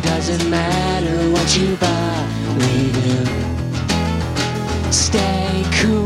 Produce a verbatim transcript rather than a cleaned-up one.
doesn't matter what you buy, we do. Stay cool.